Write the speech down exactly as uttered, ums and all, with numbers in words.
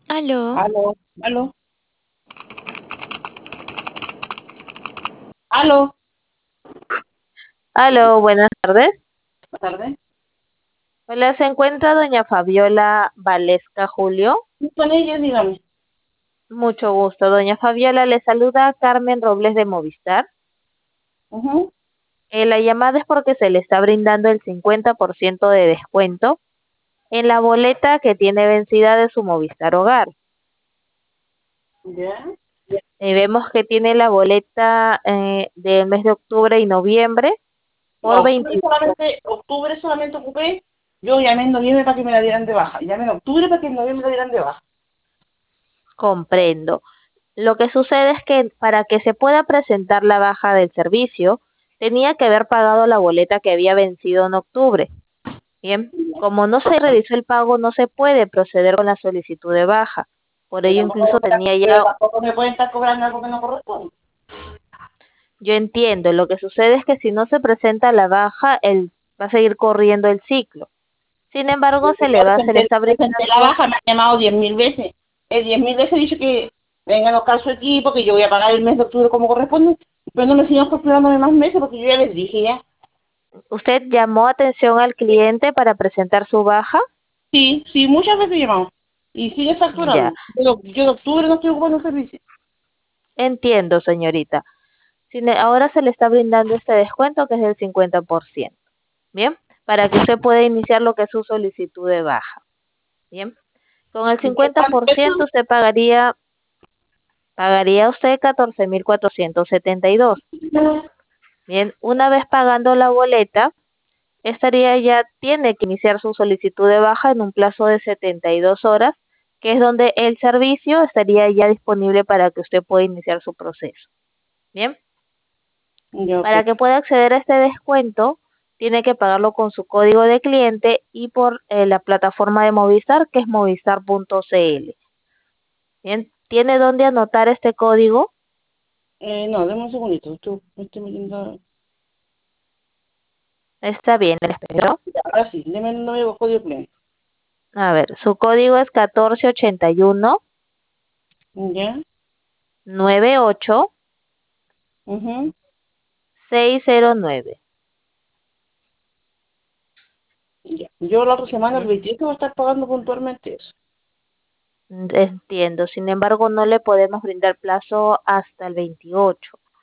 Aló, Aló, aló, aló. aló, buenas tardes. Buenas tardes. Hola, ¿se encuentra doña Fabiola Valesca Julio? Sí, con ella, dígame. Mucho gusto, doña Fabiola. Le saluda Carmen Robles de Movistar. Ujú. Eh, la llamada es porque se le está brindando el cincuenta por ciento de descuento en la boleta que tiene vencida de su Movistar Hogar. Ya. Eh, vemos que tiene la boleta eh, del mes de octubre y noviembre No, por octubre veinte. solamente, octubre solamente ocupé. Yo llamé en noviembre para que me la dieran de baja. Llamé en octubre para que en noviembre me la dieran de baja. Comprendo. Lo que sucede es que para que se pueda presentar la baja del servicio, tenía que haber pagado la boleta que había vencido en octubre. Bien, como no se realizó el pago, no se puede proceder con la solicitud de baja. Por Pero ello tampoco, incluso tenía pero ya, tampoco me pueden estar cobrando algo que no corresponde. yo entiendo, lo que sucede es que si no se presenta la baja, el, va a seguir corriendo el ciclo. Sin embargo, Yo se le va, se le presenté, está presenté la brindando. baja, me han llamado diez mil veces. Eh, diez mil veces he dicho que vengan a buscar su equipo, que yo voy a pagar el mes de octubre como corresponde. Pero no me siguen facturándome más meses porque yo ya les dije ya. ¿Usted llamó atención al cliente para presentar su baja? Sí, sí, muchas veces he llamado. Y sigue Ya, facturando. Yo, yo de octubre no estoy ocupando el servicio. entiendo, señorita. Sin- ahora se le está brindando este descuento que es del cincuenta por ciento. Bien, para que usted pueda iniciar lo que es su solicitud de baja. Bien, con el ¿Y qué cincuenta tal por eso? ciento usted pagaría, pagaría usted catorce mil cuatrocientos setenta y dos. Bien, una vez pagando la boleta, estaría ya, tiene que iniciar su solicitud de baja en un plazo de setenta y dos horas, que es donde el servicio estaría ya disponible para que usted pueda iniciar su proceso. Bien. Ya, ok. Para que pueda acceder a este descuento, tiene que pagarlo con su código de cliente y por eh, la plataforma de Movistar, que es movistar punto cl. Bien, ¿tiene dónde anotar este código? Eh, no, deme un segundito. Estoy, me estoy metiendo. Está bien, le espero. Ya, ahora sí, deme el nuevo código cliente. A ver, su código es catorce ochenta y uno Ya, noventa y ocho mhm, seiscientos nueve. ya. Yo la otra semana, el Bien, veintiocho, voy a estar pagando puntualmente eso. entiendo. Sin embargo, no le podemos brindar plazo hasta el veintiocho.